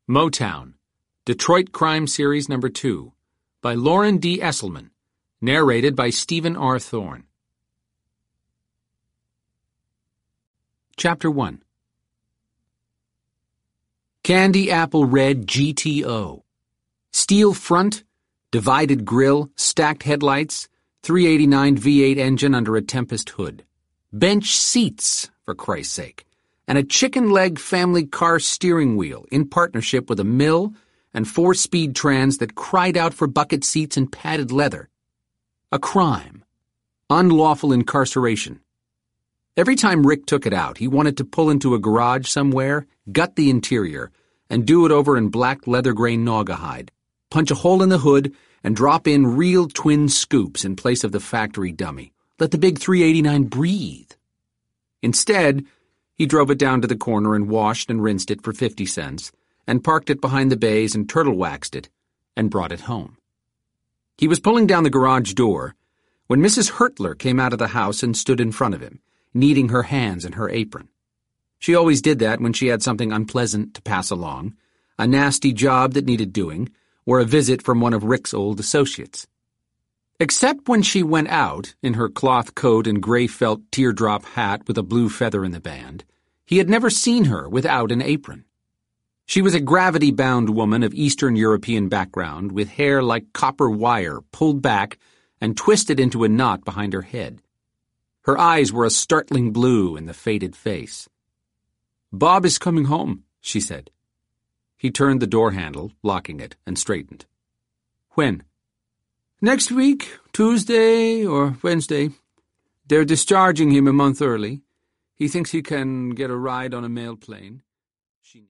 Motown, Detroit Crime Series No. 2, by Lauren D. Esselman, narrated by Stephen R. Thorne. Chapter 1. Candy Apple Red GTO. Steel front, divided grille, stacked headlights, 389 V8 engine under a Tempest hood. Bench seats, for Christ's sake. And a chicken leg family car steering wheel in partnership with a mill and 4-speed trans that cried out for bucket seats and padded leather. A crime. Unlawful incarceration. Every time Rick took it out, he wanted to pull into a garage somewhere, gut the interior, and do it over in black leather gray Naugahyde, punch a hole in the hood, and drop in real twin scoops in place of the factory dummy. Let the big 389 breathe. Instead, he drove it down to the corner and washed and rinsed it for 50 cents, and parked it behind the bays and turtle waxed it, and brought it home. He was pulling down the garage door when Mrs. Hertler came out of the house and stood in front of him, kneading her hands in her apron. She always did that when she had something unpleasant to pass along, a nasty job that needed doing, or a visit from one of Rick's old associates. Except when she went out, in her cloth coat and gray felt teardrop hat with a blue feather in the band, he had never seen her without an apron. She was a gravity-bound woman of Eastern European background with hair like copper wire pulled back and twisted into a knot behind her head. Her eyes were a startling blue in the faded face. "Bob is coming home," she said. He turned the door handle, locking it, and straightened. "When?" "Next week, Tuesday or Wednesday. They're discharging him a month early. He thinks he can get a ride on a mail plane."